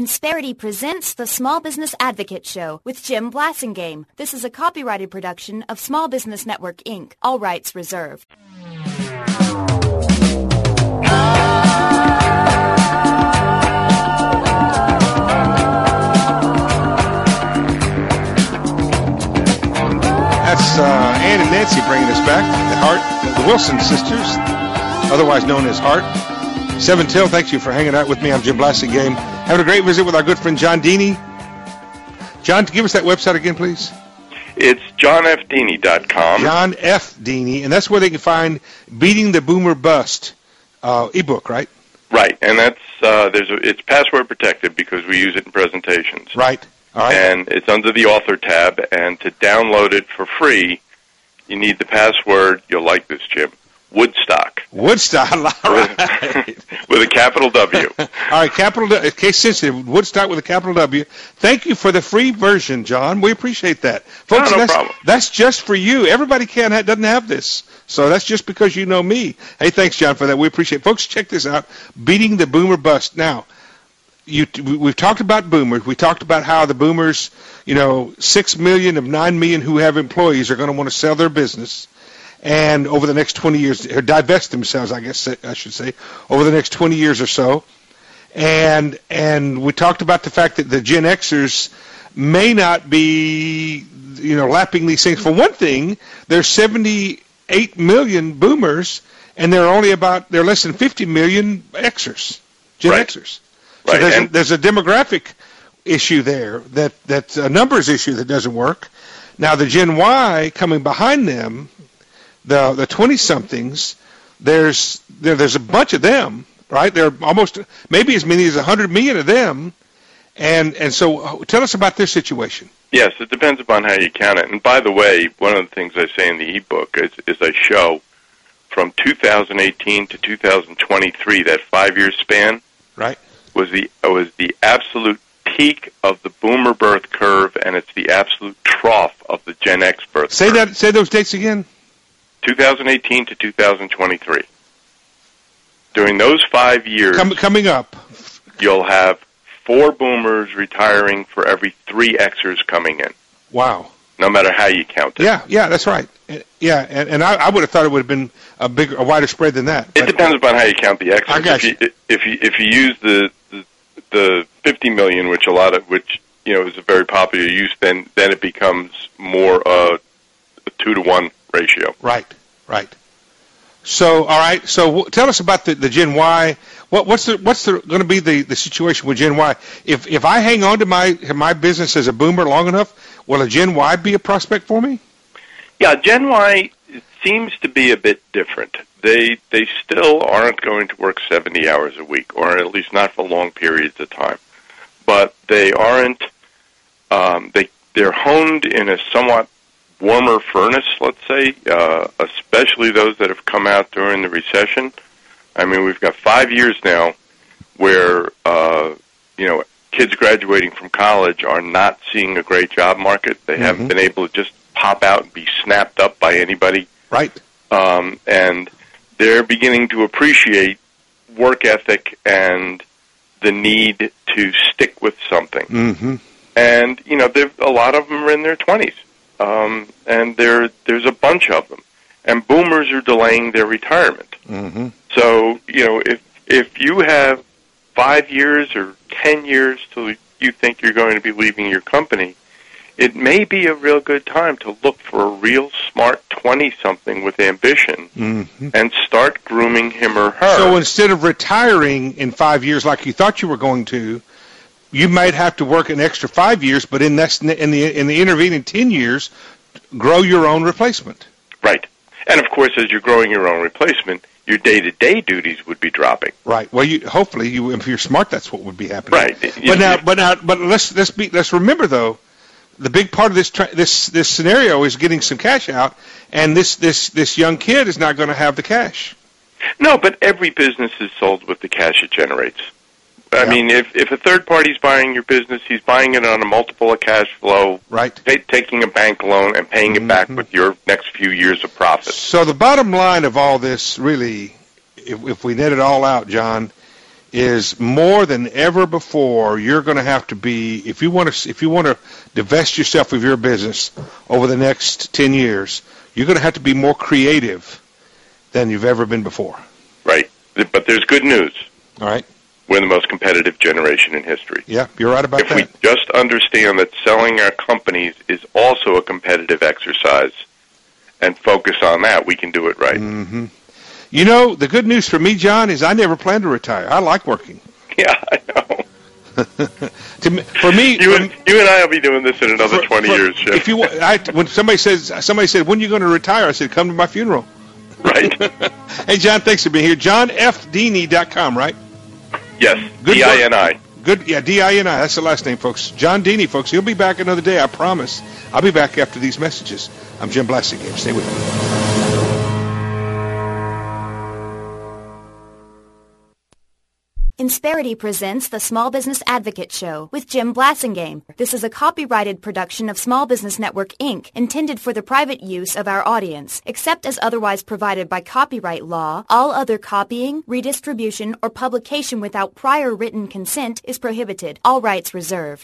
Insperity presents the Small Business Advocate Show with Jim Blasingame. This is a copyrighted production of Small Business Network, Inc. All rights reserved. That's Ann and Nancy bringing us back. The Hart, the Wilson sisters, otherwise known as Hart. 7 Till, thank you for hanging out with me. I'm Jim Blasingame. Having a great visit with our good friend John Deeney. John, give us that website again, please. It's johnfdeeney.com. John F. Deeney, and that's where they can find Beating the Boomer Bust ebook, right? Right, and that's it's password protected because we use it in presentations. Right. All right. And it's under the author tab, and to download it for free, you need the password. You'll like this, Jim. Woodstock. Woodstock, all right. With a capital W. All right, capital W, case sensitive, Woodstock with a capital W. Thank you for the free version, John. We appreciate that. Folks, no problem. That's just for you. Everybody doesn't have this. So that's just because you know me. Hey, thanks, John, for that. We appreciate it. Folks, check this out, Beating the Boomer Bust. Now, we've talked about boomers. We talked about how the boomers, 6 million of 9 million who have employees are going to want to sell their business. And over the next 20 years, or divest themselves, I guess I should say, over the next 20 years or so. And we talked about the fact that the Gen Xers may not be, lapping these things. For one thing, there's 78 million boomers, and they're less than 50 million Xers, Gen Xers. So Right. there's a demographic issue there that's a numbers issue that doesn't work. Now the Gen Y coming behind them, the 20-somethings, there's a bunch of them, right? There are almost maybe as many as 100 million of them, and so tell us about their situation. Yes, it depends upon how you count it. And by the way, one of the things I say in the ebook is I show from 2018 to 2023, that 5-year span, right, was the absolute peak of the boomer birth curve, and it's the absolute trough of the Gen X birth curve. Say those dates again. 2018 to 2023. During those 5 years, coming up, you'll have 4 boomers retiring for every 3 Xers coming in. Wow. No matter how you count it. Yeah, that's right. Yeah, and I would have thought it would have been a wider spread than that. It depends upon how you count the Xers. I got you. If you use the 50 million, which is a very popular use, then it becomes more a 2-to-1 ratio. Right. So, all right. So, tell us about the Gen Y. What's going to be the situation with Gen Y? If I hang on to my business as a boomer long enough, will a Gen Y be a prospect for me? Yeah, Gen Y seems to be a bit different. They still aren't going to work 70 hours a week, or at least not for long periods of time. But they aren't. They're honed in a somewhat warmer furnace, let's say, especially those that have come out during the recession. I mean, we've got 5 years now where, kids graduating from college are not seeing a great job market. They haven't been able to just pop out and be snapped up by anybody. Right. And they're beginning to appreciate work ethic and the need to stick with something. Mm-hmm. And, a lot of them are in their 20s. And there's a bunch of them. And boomers are delaying their retirement. Mm-hmm. So, if you have 5 years or 10 years till you think you're going to be leaving your company, it may be a real good time to look for a real smart 20-something with ambition and start grooming him or her. So instead of retiring in 5 years like you thought you were going to, you might have to work an extra 5 years, but in the intervening 10 years, grow your own replacement. Right. And, of course, as you're growing your own replacement, your day-to-day duties would be dropping. Right. Well, hopefully, if you're smart, that's what would be happening. Right. But let's remember, though, the big part of this scenario is getting some cash out, and this young kid is not going to have the cash. No, but every business is sold with the cash it generates. I mean, if a third party's buying your business, he's buying it on a multiple of cash flow, right? Taking a bank loan and paying it back with your next few years of profit. So the bottom line of all this, really, if we net it all out, John, is more than ever before. You're going to have to be, if you want to divest yourself of your business over the next 10 years, you're going to have to be more creative than you've ever been before. Right. But there's good news. All right. We're the most competitive generation in history. Yeah, you're right about that. If we just understand that selling our companies is also a competitive exercise and focus on that, we can do it right. Mm-hmm. You know, the good news for me, John, is I never plan to retire. I like working. Yeah, I know. For me, you and I will be doing this in another 20 years, Chip. If you, when somebody said, when are you going to retire? I said, come to my funeral. Right. Hey, John, thanks for being here. JohnFDini.com, right? Yes, D-I-N-I. Good, yeah, D-I-N-I. That's the last name, folks. John Dini, folks. He'll be back another day, I promise. I'll be back after these messages. I'm Jim Blasingame. Stay with me. Insperity presents the Small Business Advocate Show with Jim Blasingame. This is a copyrighted production of Small Business Network, Inc., intended for the private use of our audience. Except as otherwise provided by copyright law, all other copying, redistribution, or publication without prior written consent is prohibited. All rights reserved.